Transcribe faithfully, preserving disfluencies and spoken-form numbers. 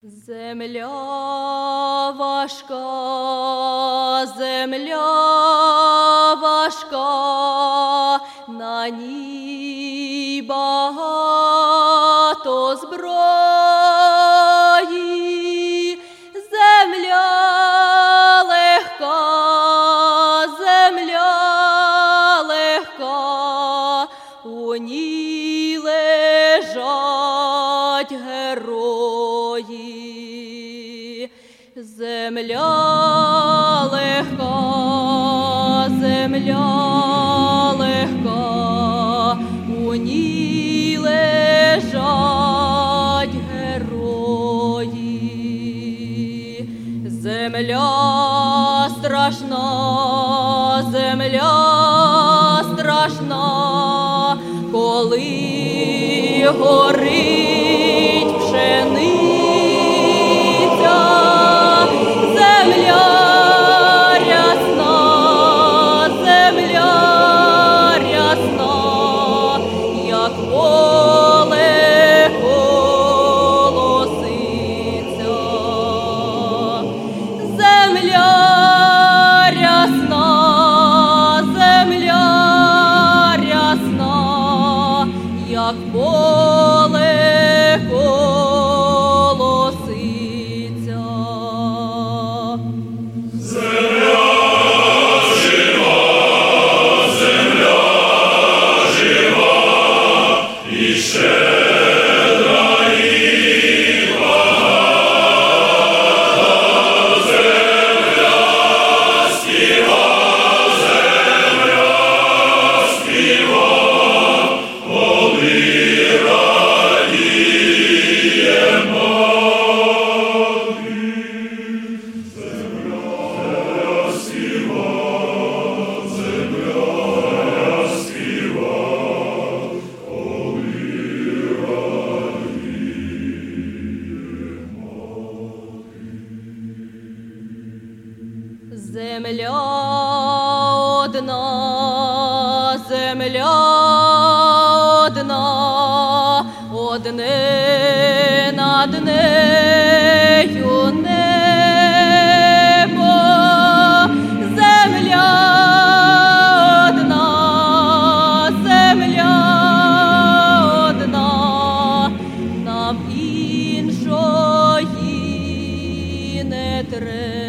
Земля важка, земля важка, на ній багато зброї. Земля легка, земля легка, у ній лежать герої. Земля легка, земля легка, у ній лежать герої. Земля страшна, земля страшна, коли горить пшениця. Земля рясна, земля рясна, як поле колоситься. Земля рясна, земля рясна, як поле колоситься. Земля одна, земля одна, одне над нею небо. Земля одна, земля одна, нам іншої не треба.